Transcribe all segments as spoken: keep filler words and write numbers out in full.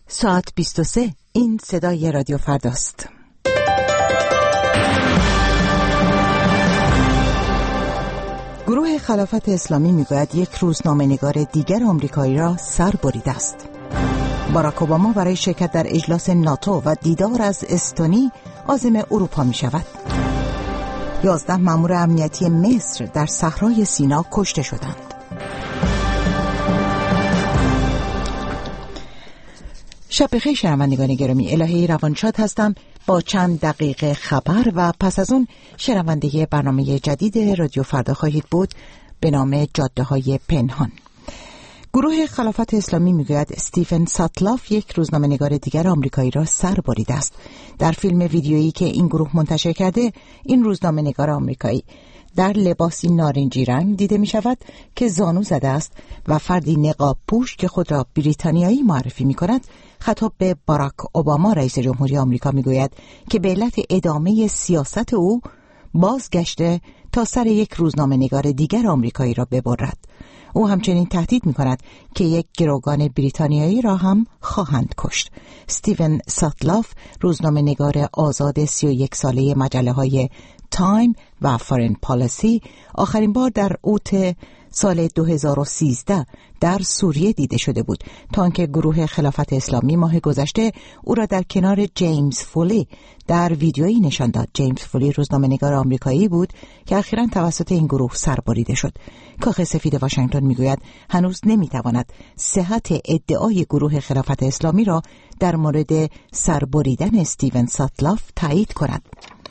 ساعت بیست و سه. این صدای رادیو فرداست. گروه خلافت اسلامی میگوید یک روزنامه‌نگار دیگر آمریکایی را سر بریده است. باراک اوباما برای شرکت در اجلاس ناتو و دیدار از استونی عازم اروپا می شود. یازده مأمور امنیتی مصر در صحرای سینا کشته شدند. شب بخیر شنوندگان گرامی، الهی روانشاد هستم با چند دقیقه خبر و پس از اون شنونده برنامه جدید رادیو فردا خواهید بود به نام جاده های پنهان. گروه خلافت اسلامی میگوید استیون ساتلاف یک روزنامه‌نگار دیگر آمریکایی را سر بریده است. در فیلم ویدیویی که این گروه منتشر کرده، این روزنامه‌نگار آمریکایی در لباسی نارنجی رنگ دیده می شود که زانو زده است و فردی نقاب پوش که خود را بریتانیایی معرفی می کند خطاب به باراک اوباما رئیس جمهوری آمریکا می گوید که به علت ادامه سیاست او بازگشته تا سر یک روزنامه‌نگار دیگر آمریکایی را ببرد. او همچنین تهدید می کند که یک گروگان بریتانیایی را هم خواهند کشت. استیون ساتلاف روزنامه‌نگار آزاد سی و یک ساله مجله های تایم و فارن پالیسی آخرین بار در اوت سال دو هزار و سیزده در سوریه دیده شده بود تا آنکه گروه خلافت اسلامی ماه گذشته او را در کنار جیمز فولی در ویدیویی نشان داد. جیمز فولی روزنامه‌نگار آمریکایی بود که اخیراً توسط این گروه سربریده شد. کاخ سفید واشنگتن میگوید هنوز نمیتواند صحت ادعای گروه خلافت اسلامی را در مورد سربریدن استیون ساتلاف تایید کند.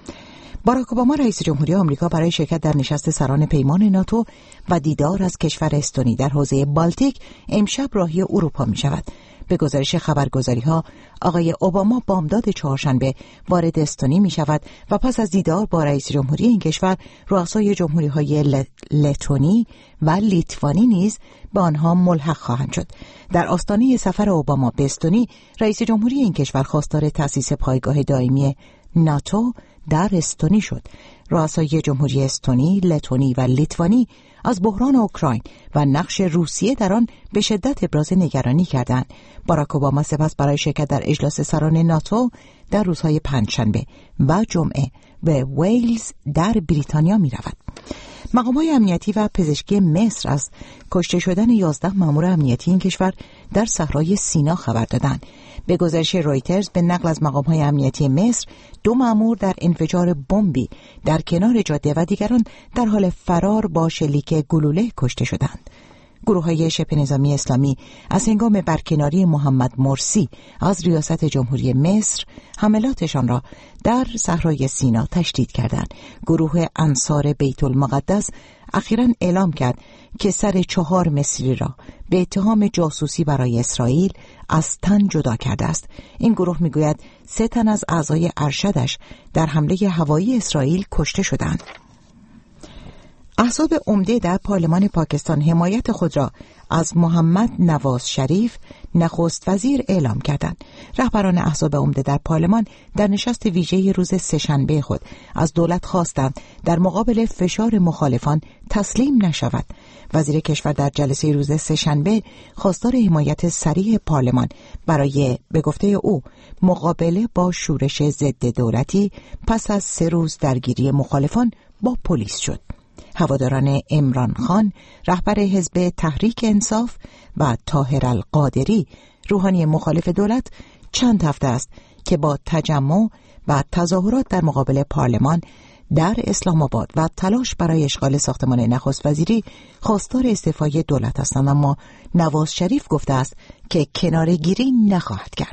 باراک اوباما رئیس جمهوری آمریکا برای شرکت در نشست سران پیمان ناتو و دیدار از کشور استونی در حوزه بالتیک امشب راهی اروپا می شود. به گزارش خبرگزاری‌ها آقای اوباما بامداد چهارشنبه وارد استونی می شود و پس از دیدار با رئیس جمهوری این کشور رؤسای جمهوری‌های ل... لتونی و لیتوانی نیز به آنها ملحق خواهند شد. در آستانه سفر اوباما به استونی رئیس جمهوری این کشور خواستار تأسیس پایگاه دائمی ناتو در استونی شد. رؤسای جمهوری استونی، لتونی و لیتوانی از بحران اوکراین و نقش روسیه در آن به شدت ابراز نگرانی کردند. باراک اوباما سپس برای شرکت در اجلاس سران ناتو در روزهای پنجشنبه و جمعه به ویلز در بریتانیا می رود. مقام‌های امنیتی و پزشکی مصر از کشته شدن یازده مأمور امنیتی این کشور در صحرای سینا خبر دادند. به گزارش رویترز به نقل از مقام‌های امنیتی مصر، دو مأمور در انفجار بمبی در کنار جاده و دیگران در حال فرار با شلیک گلوله کشته شدند. گروه‌های شبه نظامی اسلامی از هنگام برکناری محمد مرسی از ریاست جمهوری مصر حملاتشان را در صحرای سینا تشدید کردند. گروه انصار بیت المقدس اخیراً اعلام کرد که سر چهار مصری را به اتهام جاسوسی برای اسرائیل از تن جدا کرده است. این گروه میگوید سه تن از اعضای ارشدش در حمله هوایی اسرائیل کشته شدند. احزاب عمده در پارلمان پاکستان حمایت خود را از محمد نواز شریف نخست وزیر اعلام کردند. رهبران احزاب عمده در پارلمان در نشست ویژه روز سه‌شنبه خود از دولت خواستند در مقابل فشار مخالفان تسلیم نشود. وزیر کشور در جلسه روز سه‌شنبه خواستار حمایت سریع پارلمان برای به گفته او مقابله با شورش ضد دولتی پس از سه روز درگیری مخالفان با پلیس شد. هواداران عمران خان رهبر حزب تحریک انصاف و طاهر القادری روحانی مخالف دولت چند هفته است که با تجمع و تظاهرات در مقابل پارلمان در اسلام آباد و تلاش برای اشغال ساختمان نخست وزیری خواستار استعفای دولت هستند، اما نواز شریف گفته است که کناره‌گیری نخواهد کرد.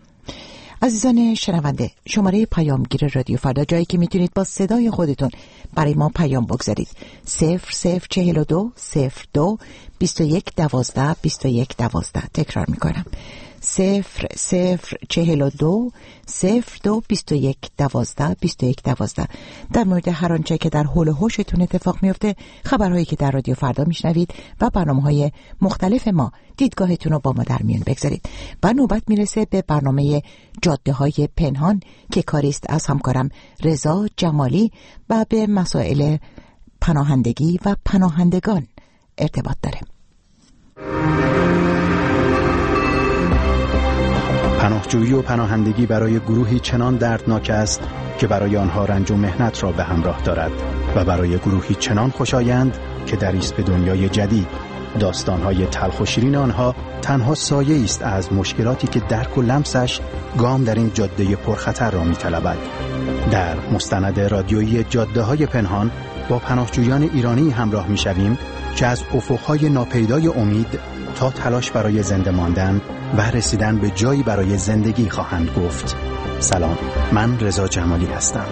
عزیزان شنونده، شماره پیامگیر رادیو فردا، جایی که میتونید با صدای خودتون برای ما پیام بگذارید. صفر صفر چهل و دو صفر دو بیست و یک دوازده بیست و یک دوازده. تکرار میکنم. صفر صفر چهل و دو صفر دو بیست و یک دوازده بیست و یک دوازده. در مورد هر آنچه که در حول و حوشتون اتفاق میفته، خبرهایی که در رادیو فردا میشنوید و برنامه‌های مختلف ما، دیدگاهتون رو با ما در میون بگذارید. و نوبت میرسه به برنامه جاده های پنهان که کاریست از همکارم رضا جمالی و به مسائل پناهندگی و پناهندگان ارتباط داره. پناهجویی و پناهندگی برای گروهی چنان دردناک است که برای آنها رنج و محنت را به همراه دارد و برای گروهی چنان خوشایند که دریست به دنیای جدید. داستان‌های تلخ و شیرین آنها تنها سایه است از مشکلاتی که درک و لمسش گام در این جاده پرخطر را می‌طلبد. در مستند رادیویی جاده‌های پنهان با پناهجویان ایرانی همراه می‌شویم که از افق‌های ناپیدای امید تا تلاش برای زنده ماندن و رسیدن به جایی برای زندگی خواهند گفت. سلام، من رضا جمالی هستم.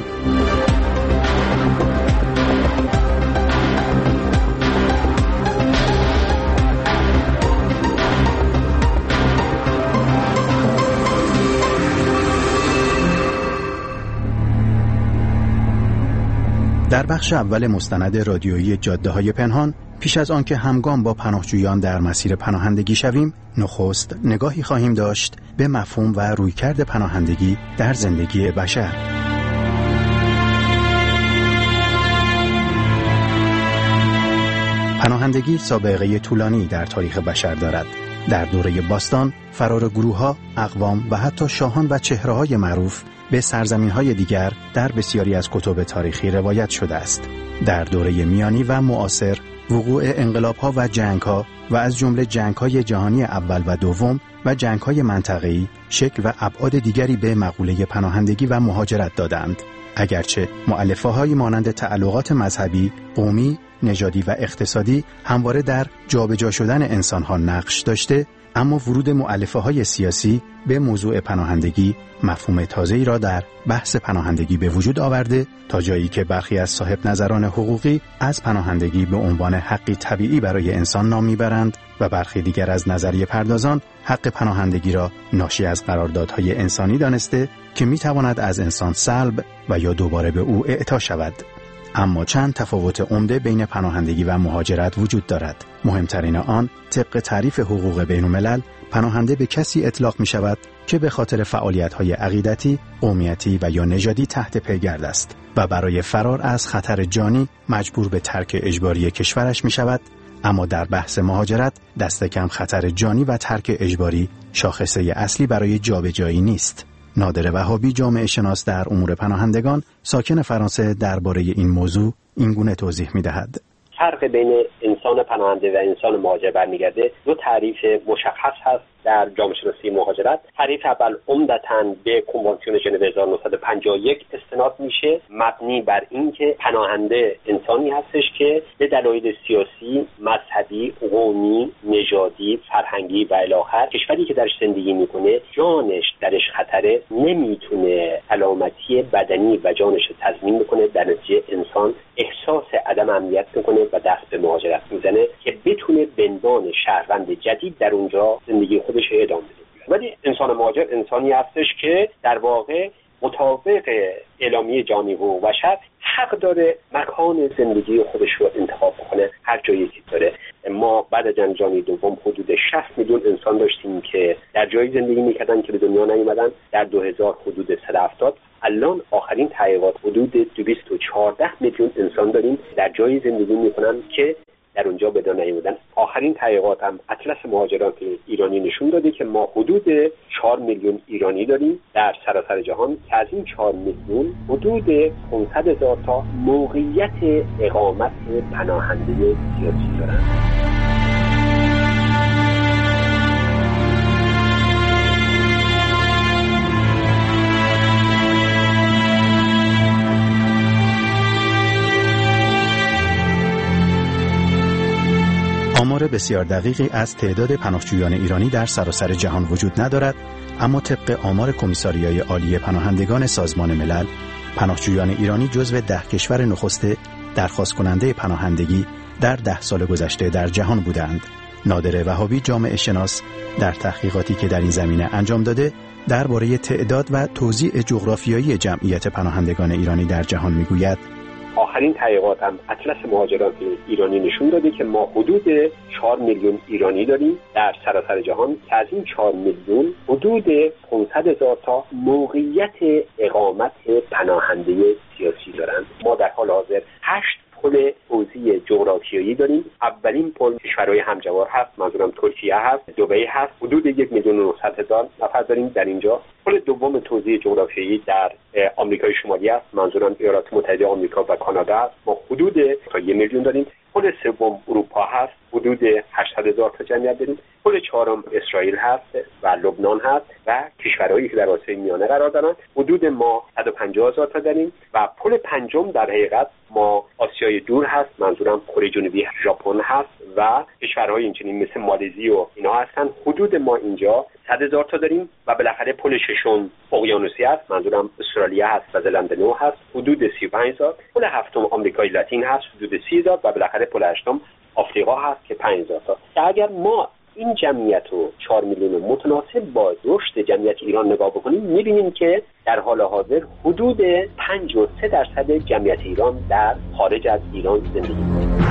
در بخش اول مستند رادیویی جاده‌های پنهان، پیش از آن که همگام با پناهجویان در مسیر پناهندگی شویم، نخست نگاهی خواهیم داشت به مفهوم و رویکرد پناهندگی در زندگی بشر. پناهندگی سابقه طولانی در تاریخ بشر دارد. در دوره باستان، فرار گروه‌ها، اقوام و حتی شاهان و چهره‌های معروف به سرزمین‌های دیگر در بسیاری از کتب تاریخی روایت شده است. در دوره میانی و معاصر، وقوع انقلاب‌ها و جنگ‌ها و از جمله جنگ‌های جهانی اول و دوم و جنگ‌های منطقه‌ای شکل و ابعاد دیگری به مقوله پناهندگی و مهاجرت دادند. اگرچه مؤلفه‌هایی مانند تعلقات مذهبی، قومی، نژادی و اقتصادی همواره در جابجا شدن انسان‌ها نقش داشته، اما ورود مؤلفه‌های سیاسی به موضوع پناهندگی مفهوم تازه‌ای را در بحث پناهندگی به وجود آورده، تا جایی که برخی از صاحب نظران حقوقی از پناهندگی به عنوان حقی طبیعی برای انسان نام میبرند و برخی دیگر از نظریه پردازان حق پناهندگی را ناشی از قراردادهای انسانی دانسته که میتواند از انسان سلب و یا دوباره به او اعطا شود. اما چند تفاوت عمده بین پناهندگی و مهاجرت وجود دارد. مهمترین آن، طبق تعریف حقوق بین الملل، پناهنده به کسی اطلاق می شود که به خاطر فعالیت‌های عقیدتی، قومیتی و یا نژادی تحت پیگرد است و برای فرار از خطر جانی مجبور به ترک اجباری کشورش می شود. اما در بحث مهاجرت، دست کم خطر جانی و ترک اجباری شاخصه اصلی برای جابجایی نیست. نادر وهابی، جامعه شناس در امور پناهندگان، ساکن فرانسه، درباره این موضوع این گونه توضیح می‌دهد. فرق بین انسان پناهنده و انسان مهاجر برمیگرده دو تعریف مشخص هست در جامعه شناسی مهاجرت. تعریف اول عمدتاً به کنوانسیون ژنو هزار و نهصد و پنجاه و یک استناد میشه، مبنی بر اینکه پناهنده انسانی هستش که به دلایل سیاسی، مذهبی، قومی، نژادی، فرهنگی و الی آخر کشوری که درش زندگی میکنه جانش درش خطره، نمیتونه سلامتی بدنی و جانش رو تضمین بکنه، در نتیجه انسان احساس عدم امنیت میکنه و دست به مهاجرت میزنه که بتونه به عنوان شهروند جدید در اونجا زندگی خودش ادامه بده. ولی انسان مهاجر انسانی هستش که در واقع مطابق اعلامیه جهانی حقوق بشر حق داره مکان زندگی خودش رو انتخاب کنه هر جایی که داره. ما بعد از جنگ جهانی دوم حدود شصت میلیون انسان داشتیم که در جایی زندگی میکردن که به دنیا نیومدن. در دو هزار حدود صد و هفتاد، الان آخرین تحقیقات حدود دویست و چهارده میلیون انسان داریم در جایی زندگی میکنن که در اونجا به دنیا نیومدن. آخرین تحقیقات هم اطلس مهاجران ایرانی نشون داده که ما حدود چهار میلیون ایرانی داریم در سراسر جهان که از این چهار میلیون حدود پانصد هزار تا موقعیت اقامت پناهنده سیاسی دارن. آمار بسیار دقیقی از تعداد پناهجویان ایرانی در سراسر جهان وجود ندارد، اما طبق آمار کمیساریای عالی پناهندگان سازمان ملل، پناهجویان ایرانی جزو ده کشور نخست درخواست کننده پناهندگی در ده سال گذشته در جهان بودند. نادر وهابی، جامعه شناس، در تحقیقاتی که در این زمینه انجام داده، درباره تعداد و توزیع جغرافیایی جمعیت پناهندگان ایرانی در جهان میگوید: آخرین تحقیقات هم اطلس مهاجران ایرانی نشون داده که ما حدود چهار میلیون ایرانی داریم در سراسر جهان که از این چهار میلیون حدود پانصد هزار تا موقعیت اقامت پناهنده سیاسی دارند. ما در حال حاضر هشت پل توزیع جغرافیایی داریم. اولین پل کشورهای همجوار هست، منظورم ترکیه هست، دبی هست. حدود یک میلیون و نهصد هزار نفر داریم در اینجا. پل دوم توزیع جغرافیایی در آمریکای شمالی است، منظورم ایالات متحده آمریکا و کانادا است. ما حدود تا یک میلیون داریم. پل سوم اروپا هست، حدود هشتصد هزار تا جمعیت داریم. پل چهارم اسرائیل هست و لبنان هست و کشورهایی که در آسیای میانه قرار دارند. حدود ما صد و پنجاه هزار تا داریم. و پل پنجم در حقیقت ما آسیای دور هست، منظورم کره جنوبی، ژاپن هست و کشورهای اینچنین مثل مالزی و اینا هستن. حدود ما اینجا صد هزار تا داریم. و بالاخره پل ششم اقیانوسی هست، منظورم استرالیا هست و زلند نو هست، حدود سی و پنج هزار. پل هفتم آمریکای لاتین هست، حدود سی هزار. و بالاخره پل هشتم آفریقا هست که پنج هزار تا. که اگر ما این جمعیت رو چهار میلیون متناسب با رشد جمعیت ایران نگاه بکنیم، می‌بینیم که در حال حاضر حدود پنجاه و سه درصد جمعیت ایران در خارج از ایران زندگی می‌کنه.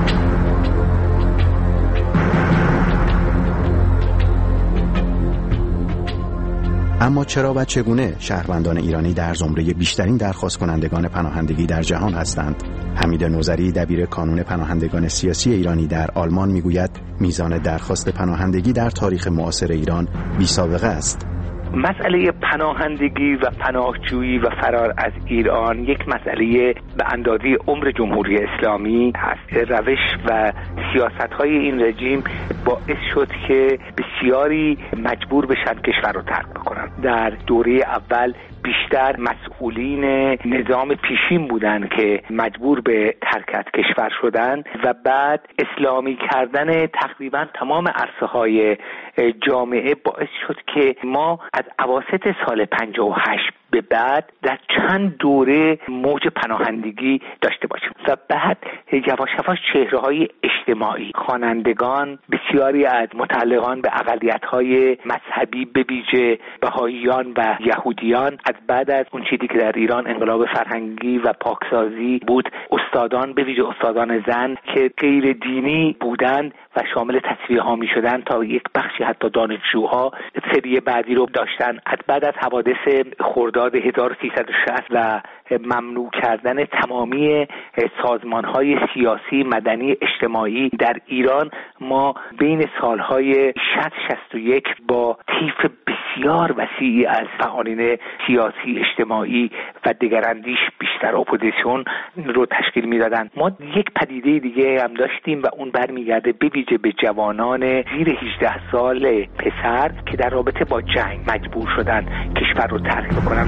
اما چرا و چگونه شهروندان ایرانی در زمره بیشترین درخواست کنندگان پناهندگی در جهان هستند؟ حمید نوذری دبیر کانون پناهندگان سیاسی ایرانی در آلمان میگوید میزان درخواست پناهندگی در تاریخ معاصر ایران بی‌سابقه است. مسئله پناهندگی و پناهجویی و فرار از ایران یک مسئله به اندازه عمر جمهوری اسلامی هست. روش و سیاست‌های این رژیم باعث شد که بسیاری مجبور بشن کشور رو ترک بکنن. در دوره اول بیشتر مسئولین نظام پیشین بودن که مجبور به ترک از کشور شدن و بعد اسلامی کردن تقریبا تمام عرصه‌های جامعه باعث شد که ما از اواسط سال پنجاه و هشت به بعد در چند دوره موج پناهندگی داشته باشیم و بعد یواش یواش چهره‌های اجتماعی، خوانندگان، بسیاری از متعلقان به اقلیت‌های مذهبی به ویژه بهائیان و یهودیان، از بعد از اون چیزی که در ایران انقلاب فرهنگی و پاکسازی بود، استادان به ویژه استادان زن که غیر دینی بودند و شامل تصفیه ها می شدن تا یک بخشی حتی دانشجوها سری بعدی رو داشتن. از بعد از حوادث خرداد هزار و سیصد و شصت و ممنوع کردن تمامی سازمان‌های سیاسی، مدنی، اجتماعی در ایران، ما بین سالهای شصت شصت و یک با طیف بسیار وسیعی از فعالین سیاسی، اجتماعی و دگراندیش بیشتر اپوزیسیون رو تشکیل می‌دادن. ما یک پدیده دیگه هم داشتیم و اون برمیگرده به ویژه به جوانان زیر هجده سال پسر که در رابطه با جنگ مجبور شدن کشور رو ترک بکنن.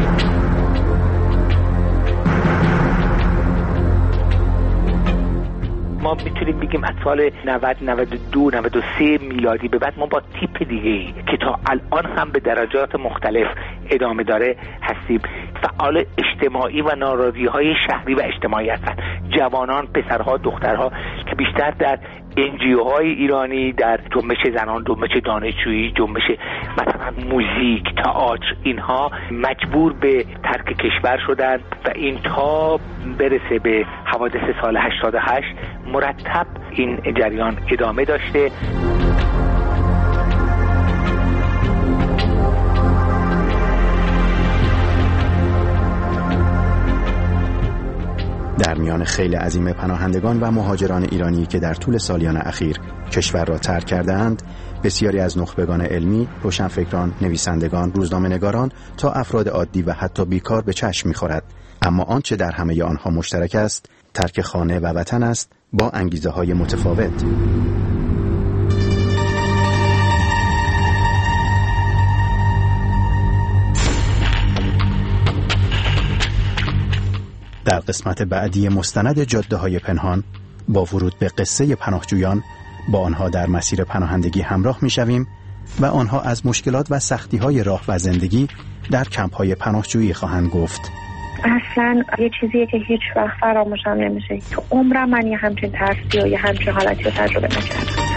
ما میتونیم بگیم از سال نود، نود و دو، نود و سه میلادی به بعد ما با تیپ دیگه‌ای که تا الان هم به درجات مختلف ادامه داره هستیم. فعال اجتماعی و ناراضی‌های شهری و اجتماعی هستند. جوانان، پسرها، دخترها که بیشتر در انجیوهای ایرانی، در جنبش زنان، جنبش دانشجویی، جنبش مثلا موزیک، تئاتر، اینها مجبور به ترک کشور شدند و این تا برسه به حوادث سال هشتاد و هشت مرتب این جریان ادامه داشته. در میان خیلی عظیم پناهندگان و مهاجران ایرانی که در طول سالیان اخیر کشور را ترک کرده‌اند، بسیاری از نخبگان علمی، روشنفکران، نویسندگان، روزنامه‌نگاران تا افراد عادی و حتی بیکار به چشم می‌خورد. اما آنچه در همه آنها مشترک است، ترک خانه و وطن است با انگیزه‌های متفاوت. در قسمت بعدی مستند جاده‌های پنهان با ورود به قصه پناهجویان با آنها در مسیر پناهندگی همراه می‌شویم و آنها از مشکلات و سختی‌های راه و زندگی در کمپ‌های پناهجویی خواهند گفت. اصلا یه چیزیه که هیچ وقت فراموشم نمیشه. تو عمرم من یه همچین ترسی و یه همچین حالتی رو تجربه نکردم.